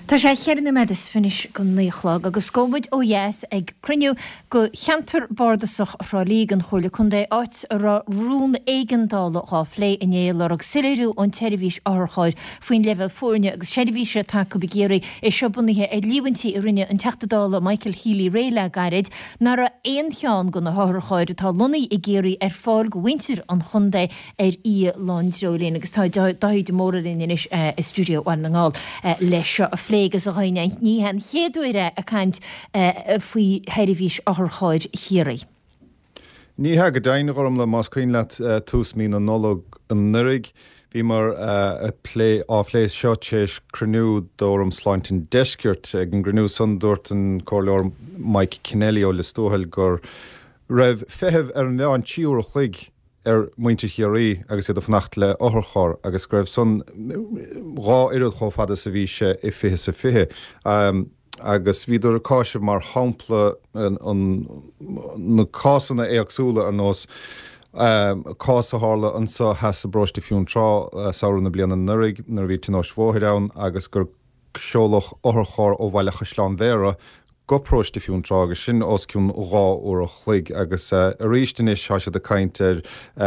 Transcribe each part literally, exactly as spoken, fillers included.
Tá sé chear na medis finis go níochlag agus scóid ó dhéas ag cruniú go cheantar bordasach rálí an chola chun é áit ar rún éigendála á phlé in élar ag siléirú an televís áthchaid faoin level fórne agus séidirhíse tá go begéirí é seobunithe ag líhaintí i rinne an teachtadála Michael Healy réile garid nar a éon cheán go na háthchaid atá lunaí i géirí ar fáil go winter an chundé ar í láinrólín agus tá daid mórlín is i stúdio an ngáil leis a phlégus a haine ní hen chéadúire a cant faoi heidirhís áthchaid chéirí. Ní ha go daine orm le más cuoin leat tús mí an nolog an nurig, bhí mar a plé álééis seo tééis cruú dóm sláintin deisceart ag an granú san dúirt an choir Mike Kennelly ó le stóhall gur raibh fethebh ar an bheáin tíúr chuig ar muinte chéirí agus iad a fnacht le áthchair agus raibh son rá iad cho fada sa bhí se i fithe sa fithe. Um, agus bhíidir a cáise mar hampla na cásanna éagsúla ar nós cása hála an sa heas a broiste fiún trá saoir na bliana nurig nar bhí tinás bmhthirán agus gur seolach áthchair ó bhailecha sláán mhéara go próiste fiún trá agus sin osciún rá ó a chluig agus a ríistenis há se de caiintear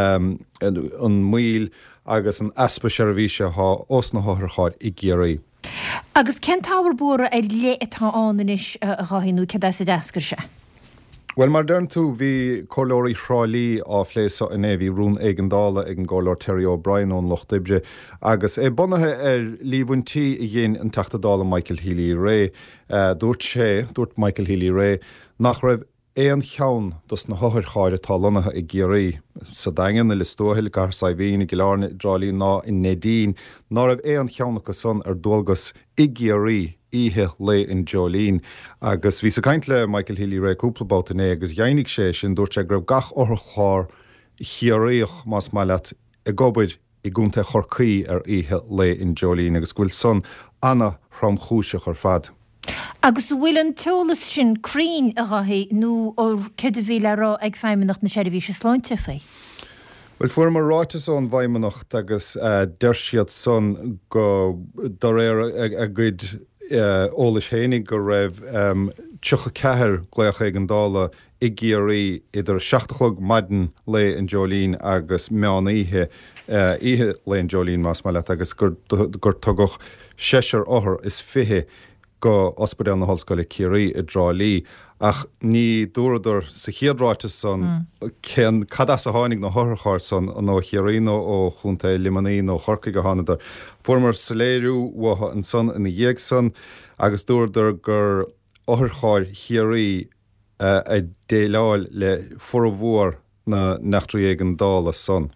an míl agus an aspa seirbhíse há os na háthchaid i ggéirí. Agus cén tábhar búra é le atá ánis a chahinú ce sa deascar se? Well mar dern tú bhí choileoirí shrálí á phléasa in é bhí rún éigendála ag an gáir Terry O'Brien ón Loch Dibre agus é bunathe ar líbhaintí i dhéon an teachtadála Michael Healy ré dúirt sé dúirt Michael Healy ré nach raibh éon cheann dus na háthchaid atá lonathe i ggéirí sa dagan na listóhiil gar sa bhíon i gláirne drálí ná in nédín ná raibh éon cheannacha son ar dulgus i ggéirí ihe le in Jolene agus ví sa kaint le Michael Healy ré cúplabát in é agus dhéannig sé sin dúirt sé gribh gach orthchair chiaréoch más mai leat i gobid i gúnta chorcaí ar ihe le in Jolene agus bhfuil son anna from chúiseach ar fad. Agus bhfuil an teolas sin crín a rathaí nó ó céir bhíle rá ag feimimeach na séidirhíse sláinte fé? Well fuair mar ráitas ón bhaimimeacht agus deir siad son go dar éir a gcuid ólas hénig go raibh tucha cethir gléoch ag an dála i ggéirí idir seachtachog maidin le in Jolene agus meán ihe ihe le in Jolene más mai leat agus gur tugadh séisir áthar is fithe go ospedal na hallscoile céirí i drálí ach ní dúradar sa chiadráitas son cén cadas a hánig na háthchair son an nó chéiríno ó chunta limaní nó chorcaí go hánadar. Formar saléirú watha an son in na dhéag son agus dúradar gur áthchair chéirí a déileáil le formhór na nachtrú ag an dála son.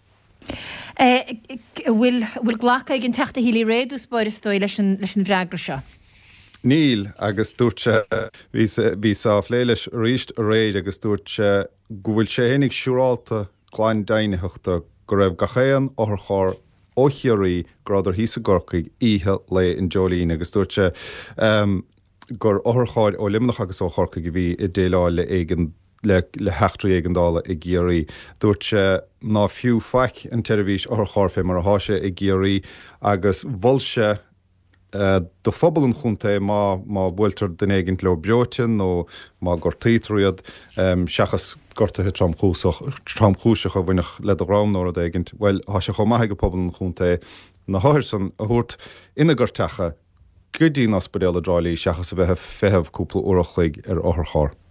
Bhfuil ghlacha ag an teachta Healy réadú spáir stoi leis an bhreagra seo? Níl agus dúirte bhí sa phléiles ríist a réid agus dúirte go bhfuil sé hénig siúrálta chláin daineachta go raibh gachéan áthchair ó chéirí grádar hí sa gorcaigh ihe le in Jolene agus dúirte um, gur áthchaid ó limnach agus ó chorcaigh bhí i déileáil le éigen le le heachtraí éigendála i ggéirí. Dúirte ná fiú feic an televís áthchair fé mar a háise i ggéirí agus bhfuilse Uh, do phobal an chunta má má bhfuiltar den éigent le beotin nó má gur títriad um, seachas gortathe tramchúiseach a bhainech le a rám nó a éigent, well há se chomaithe go pobal an chunta na háir san a thuirt ina gur techa go dtí ospedal a drálí seachas a bheith fehebh cúpla uachlaigh ar áthchair.